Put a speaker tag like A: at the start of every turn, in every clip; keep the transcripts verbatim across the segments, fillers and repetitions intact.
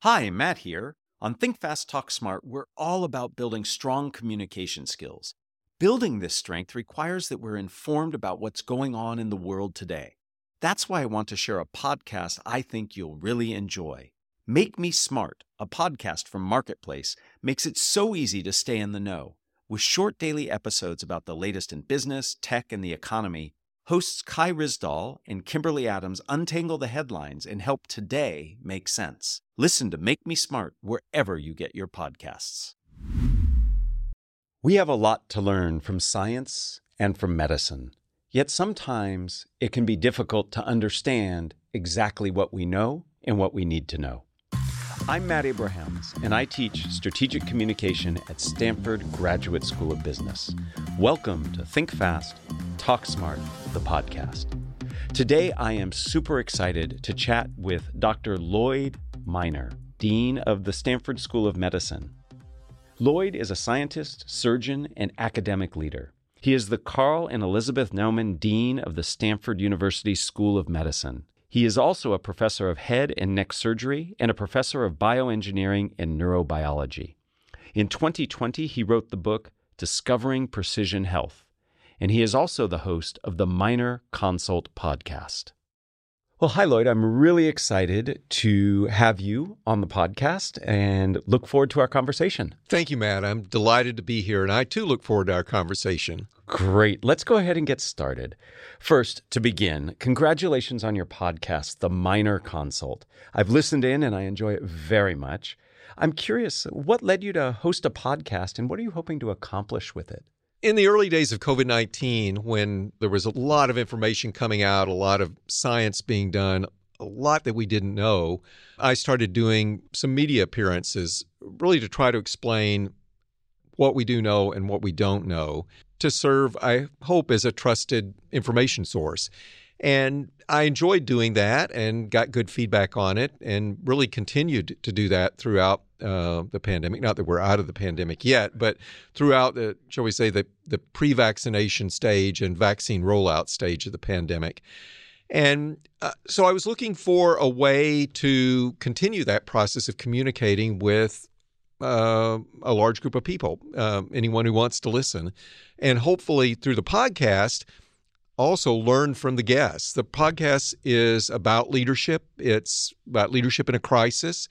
A: Hi, Matt here. On Think Fast, Talk Smart, we're all about building strong communication skills. Building this strength requires that we're informed about what's going on in the world today. That's why I want to share a podcast I think you'll really enjoy. Make Me Smart, a podcast from Marketplace, makes it so easy to stay in the know. With short daily episodes about the latest in business, tech, and the economy, hosts Kai Rizdal and Kimberly Adams untangle the headlines and help today make sense. Listen to Make Me Smart wherever you get your podcasts. We have a lot to learn from science and from medicine. Yet sometimes it can be difficult to understand exactly what we know and what we need to know. I'm Matt Abrahams, and I teach strategic communication at Stanford Graduate School of Business. Welcome to Think Fast, Talk Smart, the podcast. Today, I am super excited to chat with Doctor Lloyd Minor, Dean of the Stanford School of Medicine. Lloyd is a scientist, surgeon, and academic leader. He is the Carl and Elizabeth Naumann Dean of the Stanford University School of Medicine. He is also a professor of head and neck surgery and a professor of bioengineering and neurobiology. In twenty twenty, he wrote the book Discovering Precision Health, and he is also the host of the Minor Consult podcast. Well, hi, Lloyd. I'm really excited to have you on the podcast and look forward to our conversation.
B: Thank you, Matt. I'm delighted to be here, and I too look forward to our conversation.
A: Great. Let's go ahead and get started. First, to begin, congratulations on your podcast, The Minor Consult. I've listened in and I enjoy it very much. I'm curious, what led you to host a podcast and what are you hoping to accomplish with it?
B: In the early days of covid nineteen, when there was a lot of information coming out, a lot of science being done, a lot that we didn't know, I started doing some media appearances, really to try to explain what we do know and what we don't know, to serve, I hope, as a trusted information source. And I enjoyed doing that and got good feedback on it and really continued to do that throughout uh, the pandemic. Not that we're out of the pandemic yet, but throughout, the, shall we say, the, the pre-vaccination stage and vaccine rollout stage of the pandemic. And uh, so I was looking for a way to continue that process of communicating with uh, a large group of people, uh, anyone who wants to listen. And hopefully through the podcast, also learn from the guests. The podcast is about leadership. It's about leadership in a crisis.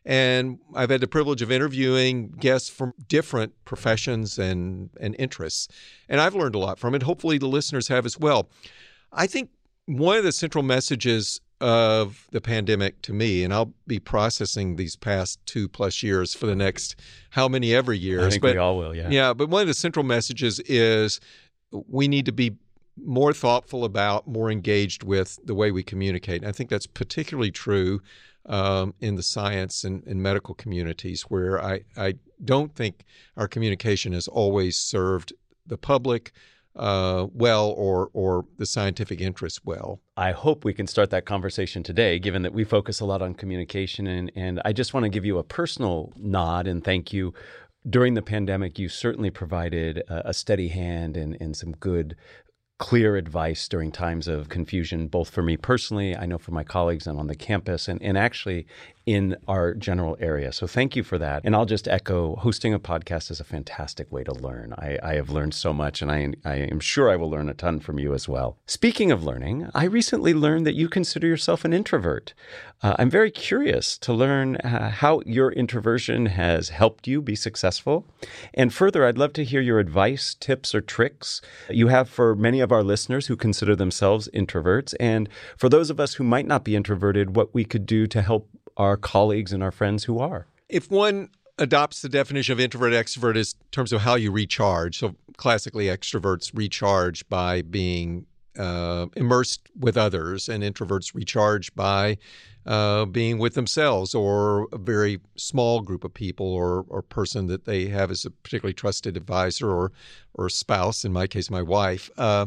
B: And I've had the privilege of interviewing guests from different professions and, and interests. And I've learned a lot from it. Hopefully the listeners have as well. I think one of the central messages of the pandemic to me, and I'll be processing these past two plus years for the next how many ever years.
A: I think
B: but,
A: we all will, yeah.
B: Yeah, but one of the central messages is we need to be more thoughtful about, more engaged with the way we communicate. And I think that's particularly true um, in the science and, and medical communities, where I, I don't think our communication has always served the public uh, well or or the scientific interest well.
A: I hope we can start that conversation today, given that we focus a lot on communication. And, and I just want to give you a personal nod and thank you. During the pandemic, you certainly provided a, a steady hand and, and some good clear advice during times of confusion, both for me personally, I know for my colleagues and on the campus, and, and actually in our general area. So thank you for that. And I'll just echo, hosting a podcast is a fantastic way to learn. I, I have learned so much, and I, I am sure I will learn a ton from you as well. Speaking of learning, I recently learned that you consider yourself an introvert. Uh, I'm very curious to learn uh, how your introversion has helped you be successful. And further, I'd love to hear your advice, tips, or tricks you have for many of our listeners who consider themselves introverts. And for those of us who might not be introverted, what we could do to help our colleagues and our friends who are.
B: If one adopts the definition of introvert extrovert as in terms of how you recharge, so classically extroverts recharge by being uh, immersed with others, and introverts recharge by uh, being with themselves or a very small group of people or or person that they have as a particularly trusted advisor or or spouse, in my case, my wife. Uh,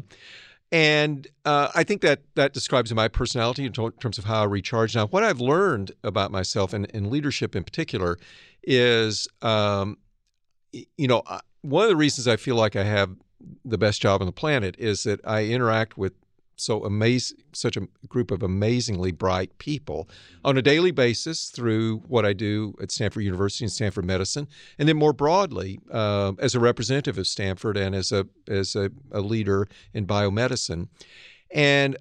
B: and uh, I think that that describes my personality in terms of how I recharge. Now, what I've learned about myself and, and leadership in particular is, um, you know, one of the reasons I feel like I have the best job on the planet is that I interact with so amazing, such a group of amazingly bright people on a daily basis through what I do at Stanford University and Stanford Medicine, and then more broadly uh, as a representative of Stanford and as a as a, a leader in biomedicine. And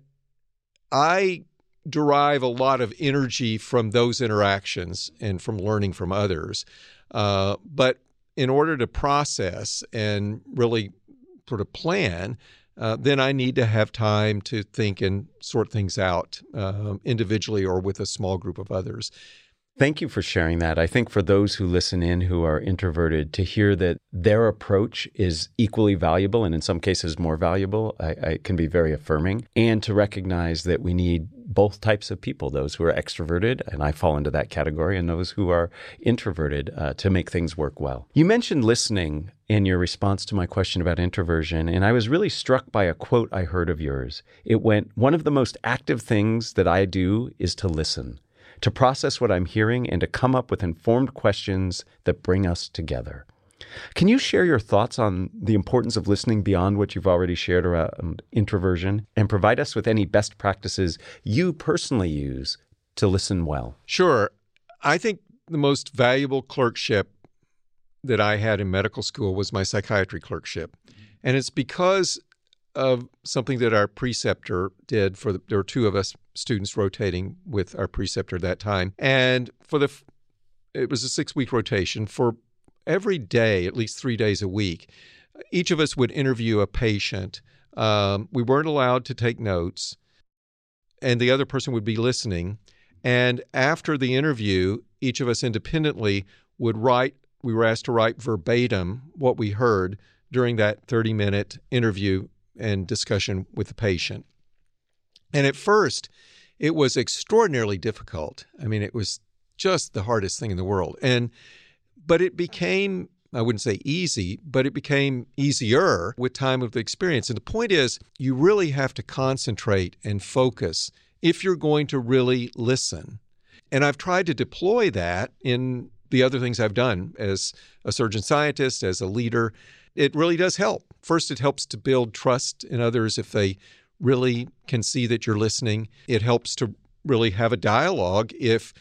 B: I derive a lot of energy from those interactions and from learning from others. Uh, but in order to process and really sort of plan, uh, then I need to have time to think and sort things out uh, individually or with a small group of others.
A: Thank you for sharing that. I think for those who listen in who are introverted, to hear that their approach is equally valuable and in some cases more valuable, I, I can be very affirming. And to recognize that we need both types of people, those who are extroverted, and I fall into that category, and those who are introverted uh, to make things work well. You mentioned listening in your response to my question about introversion, and I was really struck by a quote I heard of yours. It went, "One of the most active things that I do is to listen, to process what I'm hearing and to come up with informed questions that bring us together." Can you share your thoughts on the importance of listening beyond what you've already shared around introversion and provide us with any best practices you personally use to listen well?
B: Sure. I think the most valuable clerkship that I had in medical school was my psychiatry clerkship. And it's because of something that our preceptor did for the, there were two of us students rotating with our preceptor at that time. And for the, it was a six-week rotation. For every day, at least three days a week, each of us would interview a patient. Um, we weren't allowed to take notes, and the other person would be listening. And after the interview, each of us independently would write, we were asked to write verbatim what we heard during that thirty-minute interview and discussion with the patient. And at first, it was extraordinarily difficult. I mean, it was just the hardest thing in the world. And but it became, I wouldn't say easy, but it became easier with time of experience. And the point is, you really have to concentrate and focus if you're going to really listen. And I've tried to deploy that in the other things I've done as a surgeon scientist, as a leader. It really does help. First, it helps to build trust in others if they really can see that you're listening. It helps to really have a dialogue if,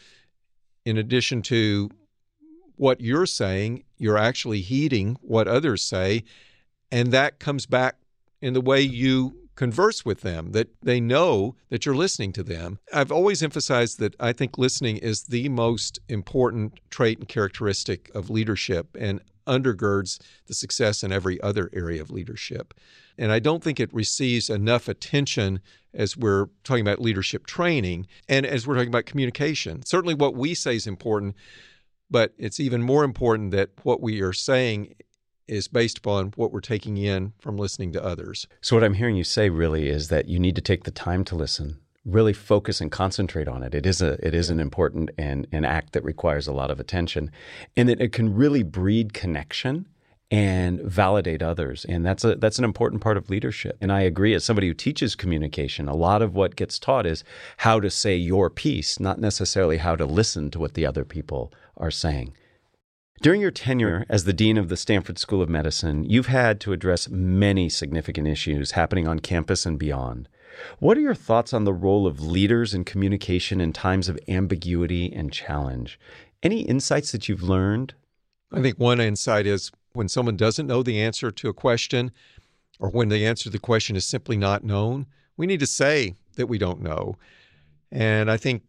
B: in addition to what you're saying, you're actually heeding what others say, and that comes back in the way you converse with them, that they know that you're listening to them. I've always emphasized that I think listening is the most important trait and characteristic of leadership and undergirds the success in every other area of leadership. And I don't think it receives enough attention as we're talking about leadership training and as we're talking about communication. Certainly what we say is important, but it's even more important that what we are saying is based upon what we're taking in from listening to others.
A: So what I'm hearing you say really is that you need to take the time to listen, really focus and concentrate on it. It is a it is an important and an act that requires a lot of attention, and that it can really breed connection and validate others. And that's a that's an important part of leadership. And I agree, as somebody who teaches communication, a lot of what gets taught is how to say your piece, not necessarily how to listen to what the other people are saying. During your tenure as the dean of the Stanford School of Medicine, you've had to address many significant issues happening on campus and beyond. What are your thoughts on the role of leaders in communication in times of ambiguity and challenge? Any insights that you've learned?
B: I think one insight is when someone doesn't know the answer to a question, or when the answer to the question is simply not known, we need to say that we don't know. And I think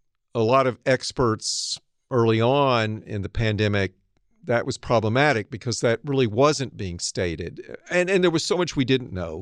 B: a lot of experts early on in the pandemic, that was problematic because that really wasn't being stated. And, and there was so much we didn't know.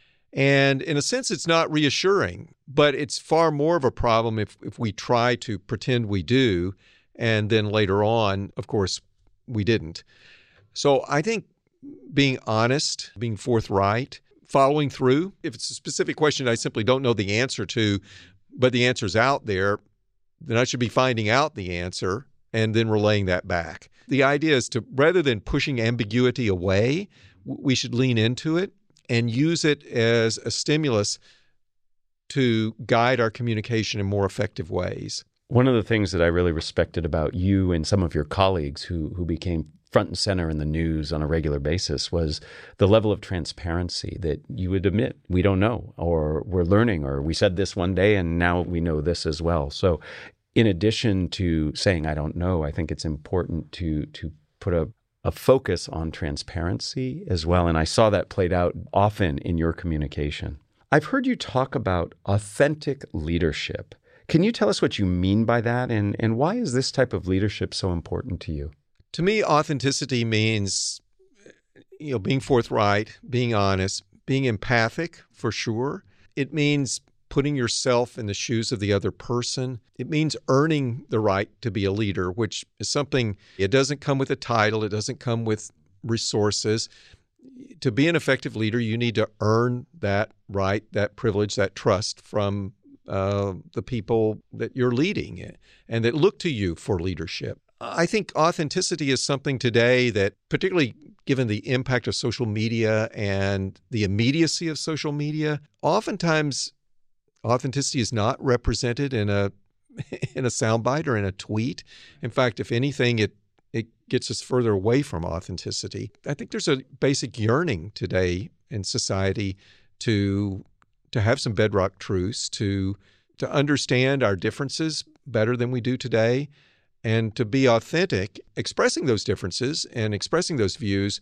B: And in a sense, it's not reassuring, but it's far more of a problem if, if we try to pretend we do, and then later on, of course, we didn't. So I think being honest, being forthright, following through. If it's a specific question I simply don't know the answer to, but the answer's out there, then I should be finding out the answer and then relaying that back. The idea is to, rather than pushing ambiguity away, we should lean into it and use it as a stimulus to guide our communication in more effective ways.
A: One of the things that I really respected about you and some of your colleagues who who became front and center in the news on a regular basis was the level of transparency that you would admit we don't know, or we're learning, or we said this one day and now we know this as well. So in addition to saying I don't know, I think it's important to to put a, a focus on transparency as well. And I saw that played out often in your communication. I've heard you talk about authentic leadership. Can you tell us what you mean by that, and, and why is this type of leadership so important to you?
B: To me, authenticity means, you know, being forthright, being honest, being empathic, for sure. It means putting yourself in the shoes of the other person. It means earning the right to be a leader, which is something, it doesn't come with a title. It doesn't come with resources. To be an effective leader, you need to earn that right, that privilege, that trust from uh, the people that you're leading and that look to you for leadership. I think authenticity is something today that, particularly given the impact of social media and the immediacy of social media, oftentimes authenticity is not represented in a in a soundbite or in a tweet. In fact, if anything, it it gets us further away from authenticity. I think there's a basic yearning today in society to to have some bedrock truths, to to understand our differences better than we do today, and to be authentic, expressing those differences and expressing those views,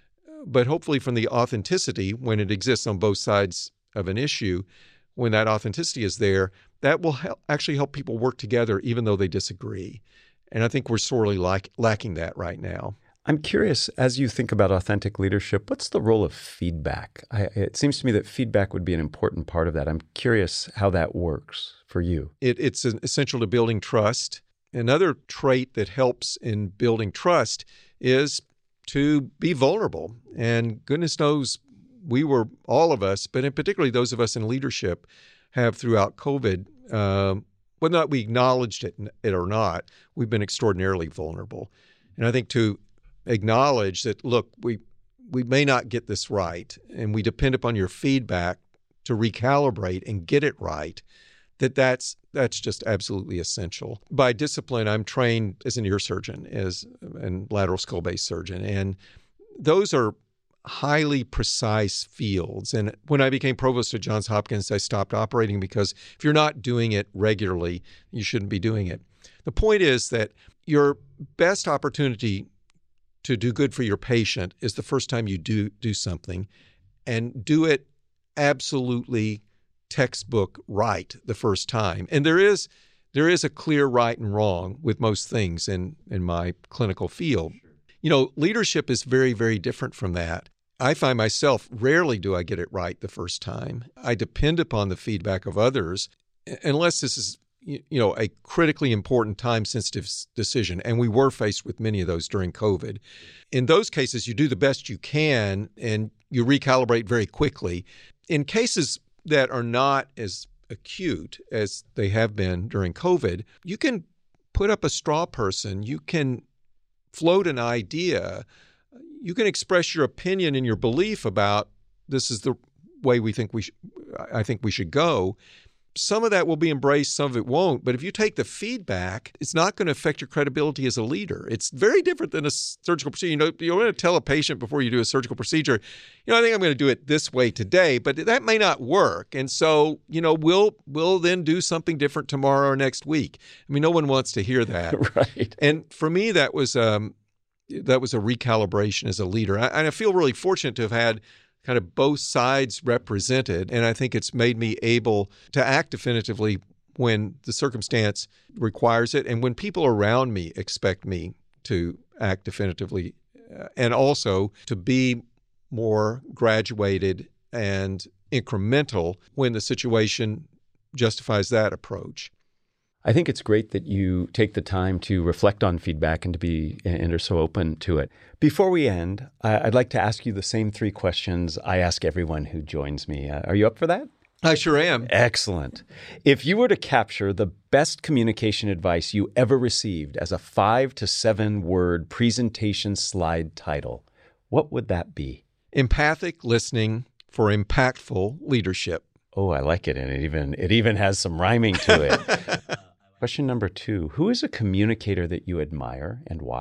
B: but hopefully from the authenticity when it exists on both sides of an issue. When that authenticity is there, that will help, actually help people work together even though they disagree. And I think we're sorely like, lacking that right now.
A: I'm curious, as you think about authentic leadership, what's the role of feedback? I, it seems to me that feedback would be an important part of that. I'm curious how that works for you.
B: It, it's essential to building trust. Another trait that helps in building trust is to be vulnerable. And goodness knows we were, all of us, but in particularly those of us in leadership, have throughout COVID, um, whether or not we acknowledged it, it or not, we've been extraordinarily vulnerable. And I think to acknowledge that, look, we we may not get this right, and we depend upon your feedback to recalibrate and get it right, that that's that's just absolutely essential. By discipline, I'm trained as an ear surgeon, as and lateral skull-based surgeon, and those are highly precise fields. And when I became provost at Johns Hopkins, I stopped operating because if you're not doing it regularly, you shouldn't be doing it. The point is that your best opportunity to do good for your patient is the first time you do do something, and do it absolutely textbook right the first time. And there is there is a clear right and wrong with most things in, in my clinical field. You know, leadership is very, very different from that. I find myself, rarely do I get it right the first time. I depend upon the feedback of others, unless this is, you know, a critically important time-sensitive decision. And we were faced with many of those during COVID. In those cases, you do the best you can and you recalibrate very quickly. In cases that are not as acute as they have been during COVID, you can put up a straw person. You can float an idea. You can express your opinion and your belief about this is the way we think we sh- I think we should go. Some of that will be embraced, some of it won't. But if you take the feedback, it's not going to affect your credibility as a leader. It's very different than a surgical procedure. You know, you want to tell a patient before you do a surgical procedure, you know, I think I'm going to do it this way today, but that may not work. And so, you know, we'll we'll then do something different tomorrow or next week. I mean, no one wants to hear that.
A: Right.
B: And for me, that was um, that was a recalibration as a leader. I, and I feel really fortunate to have had kind of both sides represented. And I think it's made me able to act definitively when the circumstance requires it and when people around me expect me to act definitively, uh, and also to be more graduated and incremental when the situation justifies that approach.
A: I think it's great that you take the time to reflect on feedback and to be and are so open to it. Before we end, I'd like to ask you the same three questions I ask everyone who joins me. Uh, are you up for that?
B: I sure am.
A: Excellent. If you were to capture the best communication advice you ever received as a five to seven word presentation slide title, what would that be?
B: Empathic listening for impactful leadership.
A: Oh, I like it. And it even it even has some rhyming to it. Question number two, who is a communicator that you admire and why?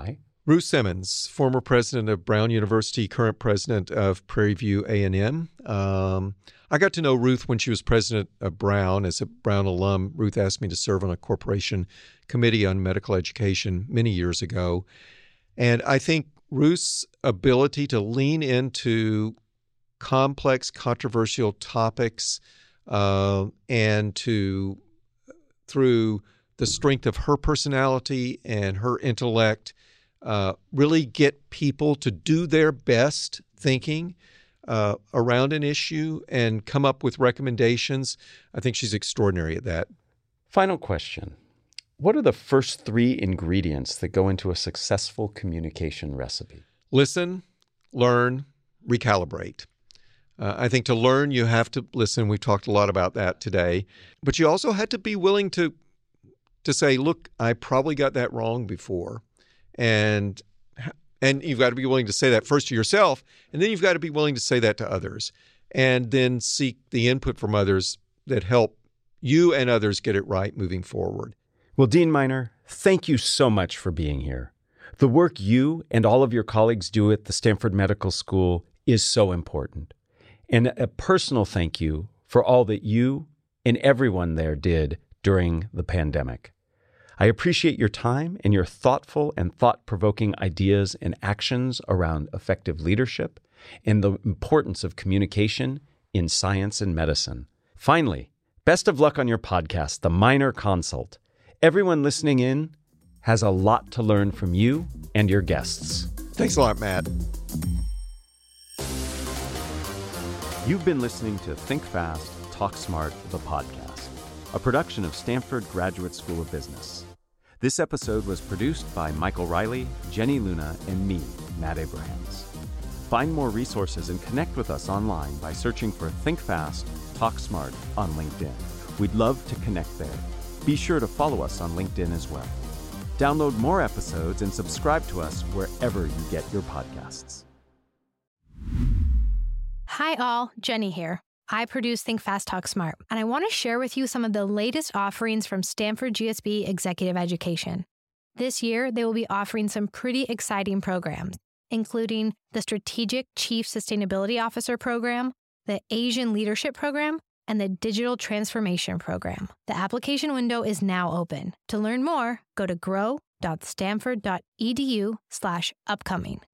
B: Ruth Simmons, former president of Brown University, current president of Prairie View A and M. Um, I got to know Ruth when she was president of Brown. As a Brown alum, Ruth asked me to serve on a corporation committee on medical education many years ago. And I think Ruth's ability to lean into complex, controversial topics uh, and to, through the strength of her personality and her intellect, Uh, really get people to do their best thinking uh, around an issue and come up with recommendations. I think she's extraordinary at that.
A: Final question. What are the first three ingredients that go into a successful communication recipe?
B: Listen, learn, recalibrate. Uh, I think to learn, you have to listen. We've talked a lot about that today. But you also had to be willing to, to say, look, I probably got that wrong before. And and you've got to be willing to say that first to yourself, and then you've got to be willing to say that to others, and then seek the input from others that help you and others get it right moving forward.
A: Well, Dean Miner, thank you so much for being here. The work you and all of your colleagues do at the Stanford Medical School is so important. And a personal thank you for all that you and everyone there did during the pandemic. I appreciate your time and your thoughtful and thought-provoking ideas and actions around effective leadership and the importance of communication in science and medicine. Finally, best of luck on your podcast, The Miner Consult. Everyone listening in has a lot to learn from you and your guests.
B: Thanks a lot, Matt.
A: You've been listening to Think Fast, Talk Smart, the podcast, a production of Stanford Graduate School of Business. This episode was produced by Michael Riley, Jenny Luna, and me, Matt Abrahams. Find more resources and connect with us online by searching for Think Fast, Talk Smart on LinkedIn. We'd love to connect there. Be sure to follow us on LinkedIn as well. Download more episodes and subscribe to us wherever you get your podcasts.
C: Hi all, Jenny here. I produce Think Fast, Talk Smart, and I want to share with you some of the latest offerings from Stanford G S B Executive Education. This year, they will be offering some pretty exciting programs, including the Strategic Chief Sustainability Officer Program, the Asian Leadership Program, and the Digital Transformation Program. The application window is now open. To learn more, go to grow dot stanford dot e d u slash upcoming.